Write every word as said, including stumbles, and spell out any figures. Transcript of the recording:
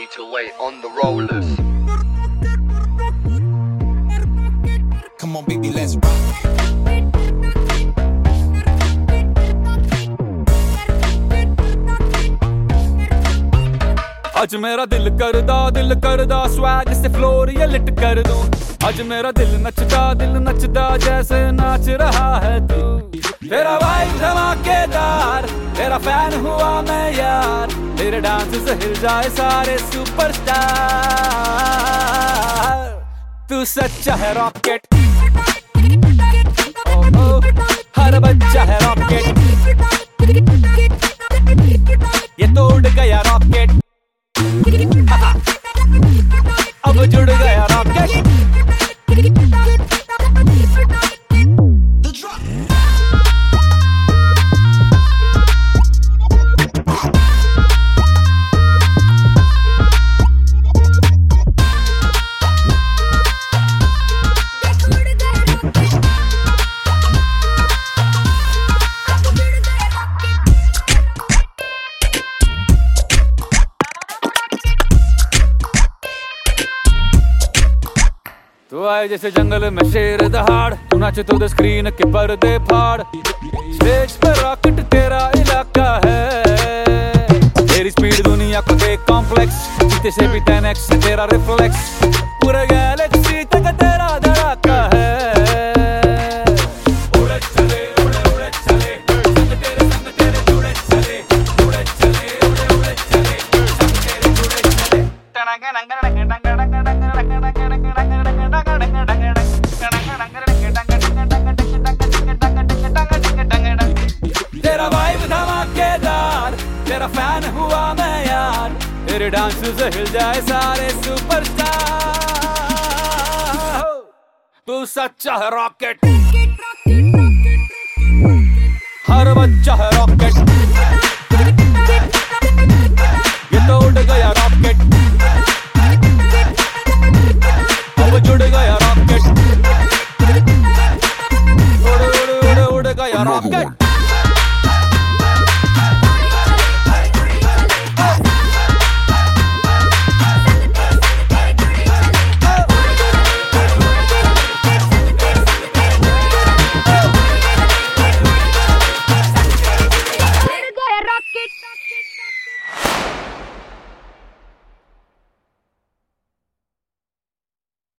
need to lay on the rollers. Come on baby, let's rock. आज मेरा दिल करदा दिल करदा स्वैग से फ्लोर ये लिट कर दूं। आज मेरा दिल नचदा दिल नचदा जैसे नाच रहा है तू। तेरा वाइब धमाकेदार, तेरा फैन हुआ मैं यार, तेरे डांस से हिल जाए सारे सुपरस्टार। तू सच्चा है रॉकेट, ओ ओ हर बच्चा है रॉकेट, ये तो उड़ गया रॉकेट, अब जुड़ गया रॉकेट। तू आए जैसे जंगल में शेर दहाड़, तू नाचे तो स्क्रीन के पर्दे फाड़। स्टेज पर रॉकेट तेरा इलाका है, तेरी स्पीड दुनिया को देख कॉम्प्लेक्स, चीते से भी टेन एक्स तेरा रिफ्लेक्स, पूरे गैलेक्सी तक तेरा धड़ाका है। उड़े चले उड़े उड़े चले संग तेरे संग तेरे जुड़े चले, उड़े चले उड़े उड़े चले संग तेरे जुड़े चले। तेरा वाइब धमाकेदार, तेरा फैन हुआ मैं यार, तेरे डांस से हिल जाए सारे सुपरस्टार। तू सच्चा है रॉकेट, हर बच्चा है रॉकेट, ये तो उड़ गया रॉकेट, अब जुड़ गया रॉकेट, उड़ उड़ उड़ उड़ गया रॉकेट।